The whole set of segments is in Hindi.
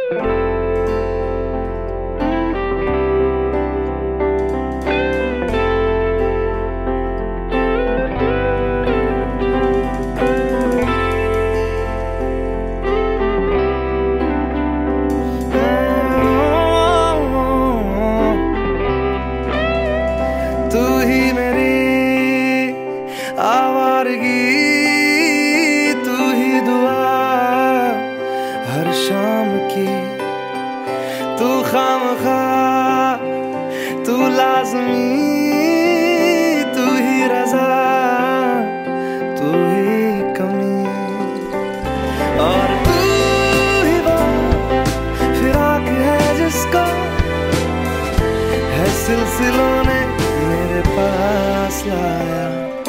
तू ही मेरी आवारगी, तू ही दुआ हर शाम की, तू खामखा तू लाज़मी, तू ही रज़ा तू ही कमी, और तू ही वो फिराक है जिसको है सिलसिलों ने मेरे पास लाया।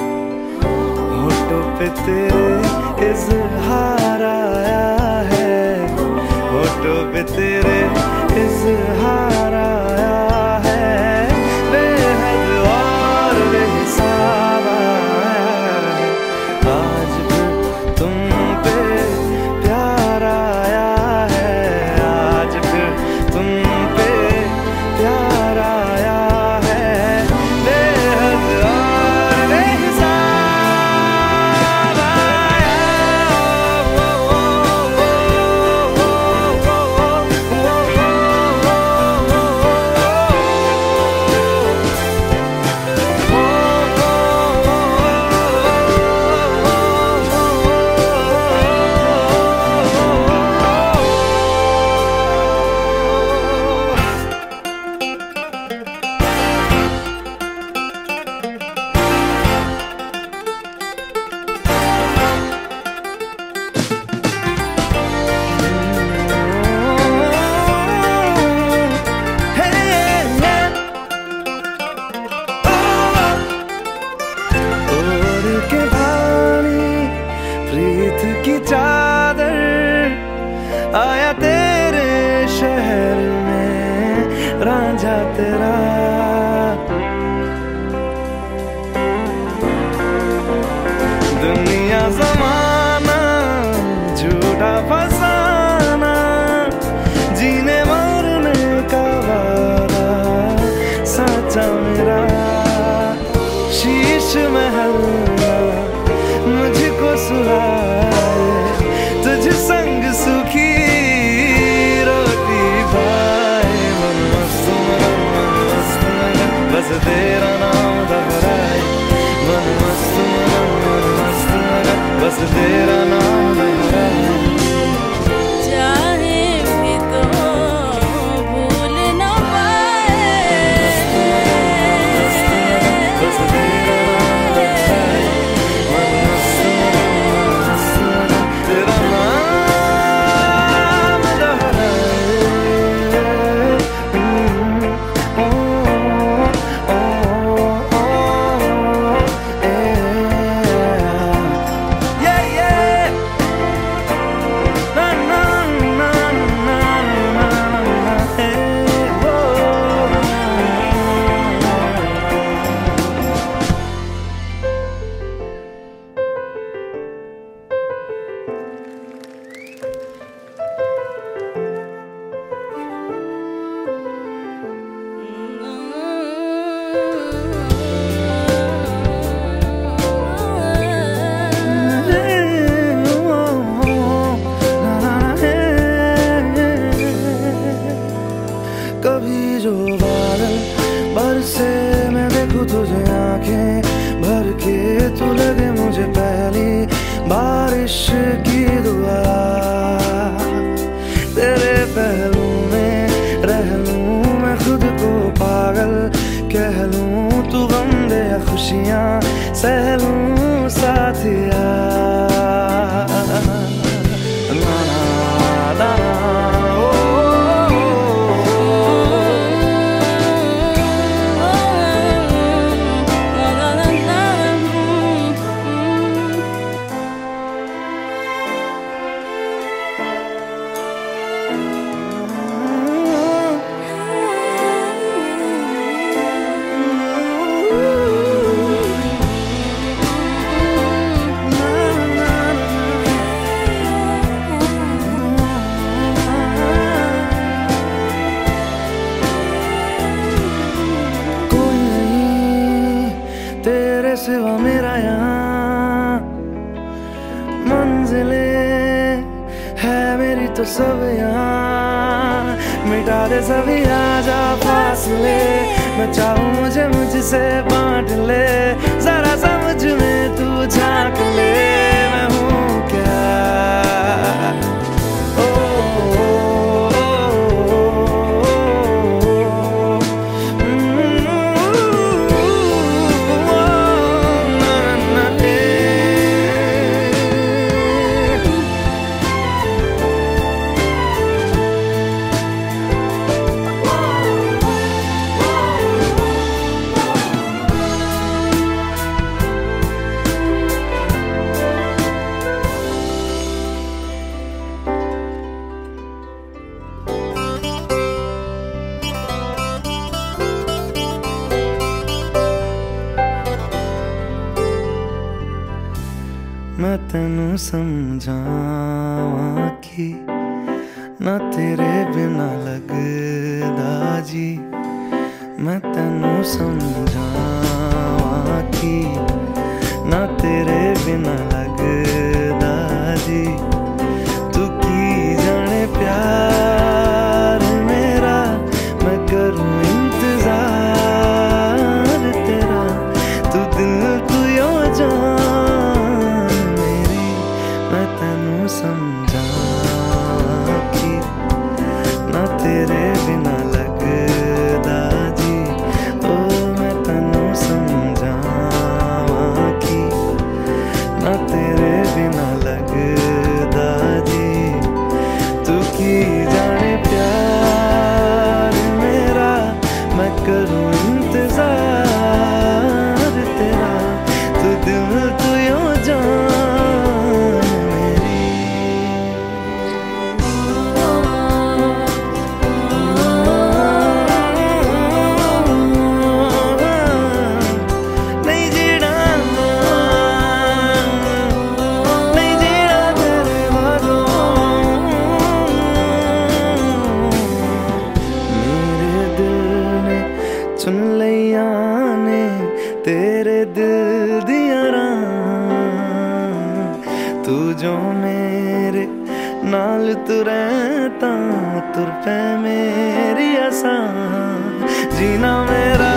होठों पे तेरे इज़हार आया है, होठों पे तेरे इज़हार आया है, बेहद और बेहिसाब आया है। आज भी तुम पे प्यार आया है, आज भी तुम पे प्यार आया है, बेहद और बेहिसाब आया। प्रीत की चादर आया तेरे शहर में रांझा तेरा, दुनिया ज़माना झूठा फसाना, जीने मरने का वादा सच्चा मेरा, शीश महल मुझको सुहाए, तुझ संग सुखी रोटी पाए, मन मस्त मगन बस तेरा नाम दोहराए, मन मस्त मगन बस तेरा नाम दोहराए। कभी जो बादल बरसे मैं देखूं तुझे आंखें भर के, तू लगे मुझे पहली बारिश की दुआ, तेरे पहलू में रह लूं मैं खुद को पागल कह लूं, तू गम दे खुशियां सह लूं साथिया। सब यहाँ, मिटा दे सभी आजा फासले, मैं चाहूँ मुझे मुझसे बांट ले, जरा समझ में तू झांक ले, मैं हूँ क्या। मैं तेनू समझावां कि ना तेरे बिना लगदा जी, मैं तेनू समझावां कि ना तेरे बिना लगदा जी, तू की जाने प्यार मेरा, मैं करूं इंतजार तेरा, तू दिल तू यो जान, मैं तेनू समझावां कि ना तेरे बिना लगदा जी, ओ मैं तेनू समझावां कि ना तेरे बिना लगदा जी, तू की जाने प्यार मेरा, मैं करूं इंतजार तेरा, तू दिल तू यो जान। चुन लिया ने तेरे दिल दिया राह, तू जो मेरे नाल तुरता तुर पे मेरी आसा, जीना मेरा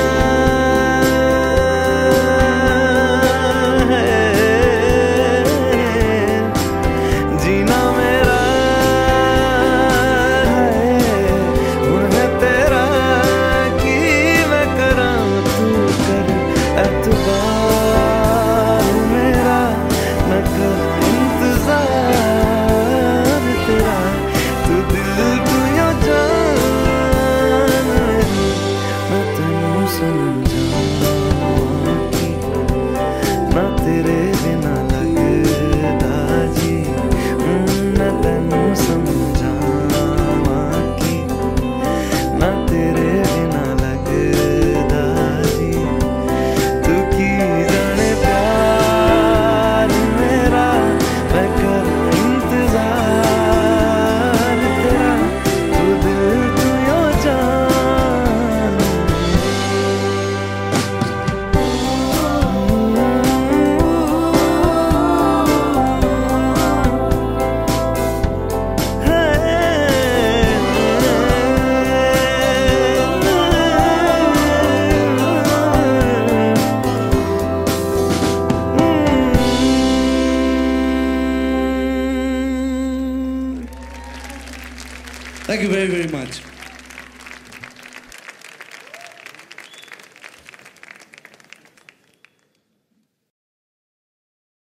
है, जीना मेरा एतबार मेरा, मैं करूं इंतजार तेरा, तू दिल तू यो जान, मैं तेनू समझावां कि ना तेरे बिना लगदा जी, मैं तेनू समझावां कि ना तेरे बिना लगदा जी, तू की जाने प्यार मेरा, मैं करूं इंतजार तेरा, तू दिल तू यो जान। Thank you very, very much.